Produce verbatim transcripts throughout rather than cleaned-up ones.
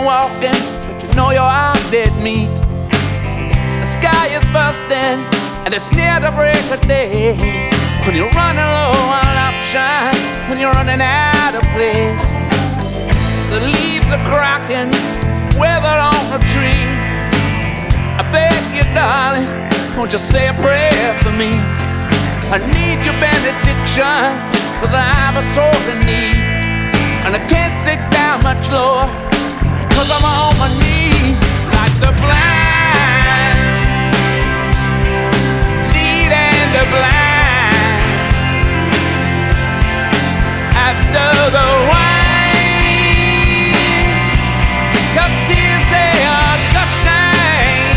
walking, but you know you're out dead meat. The sky is bursting, and it's near the break of day. When you're running low on options, when you're running out of place. The leaves are cracking, weathered on the tree. I beg you, darling, won't you say a prayer for me? I need your benediction, cause I have a soul in need. And I can't sit down much lower, cause I'm on my knees. Like the blind, leading the blind. After the wine, your tears they are gushing.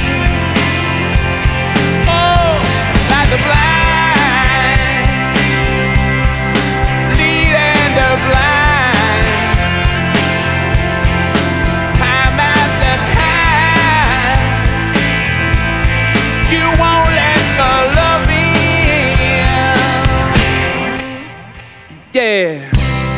Oh, like the blind, leading the blind. Yeah.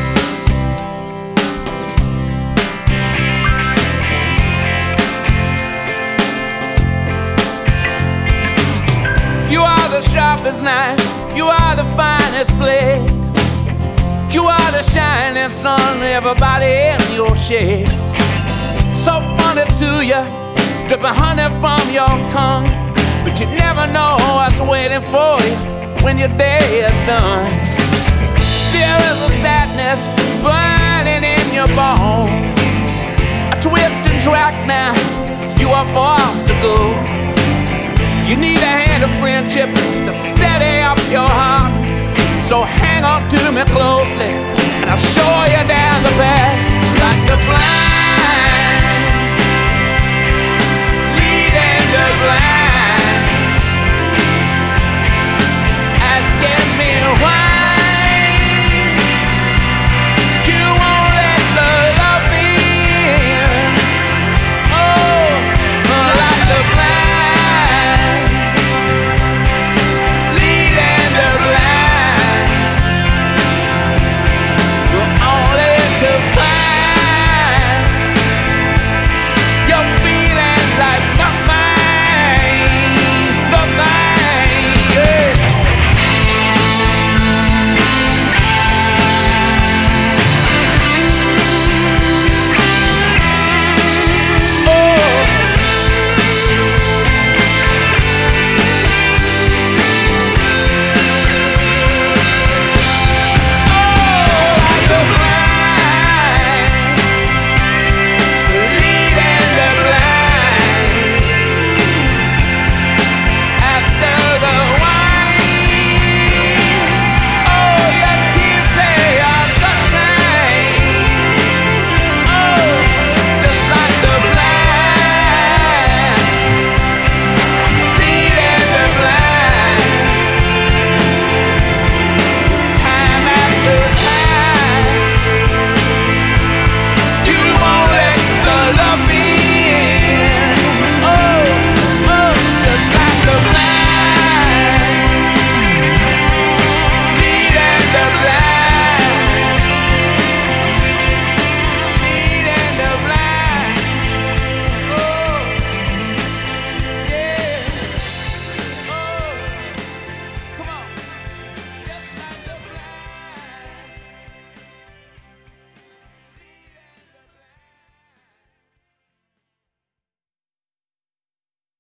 You are the sharpest knife, you are the finest blade. You are the shining sun, everybody in your shade. So funny to you, dripping honey from your tongue. But you never know what's waiting for you when your day is done. There is a sadness burning in your bones. A twisting track now, you are forced to go. You need a hand of friendship to steady up your heart. So hang on to me closely, and I'll show you down the path.